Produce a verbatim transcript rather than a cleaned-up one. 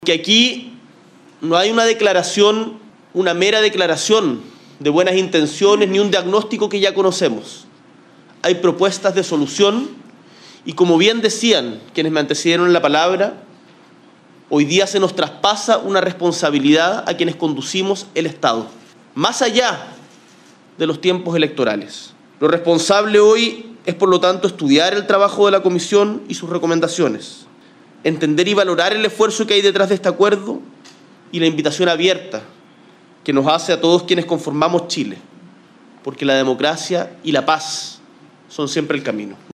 Que aquí no hay una declaración, una mera declaración de buenas intenciones ni un diagnóstico que ya conocemos. Hay propuestas de solución y, como bien decían quienes me antecedieron en la palabra, hoy día se nos traspasa una responsabilidad a quienes conducimos el Estado, más allá de los tiempos electorales. Lo responsable hoy es, por lo tanto, estudiar el trabajo de la Comisión y sus recomendaciones, entender y valorar el esfuerzo que hay detrás de este acuerdo y la invitación abierta que nos hace a todos quienes conformamos Chile, porque la democracia y la paz son siempre el camino.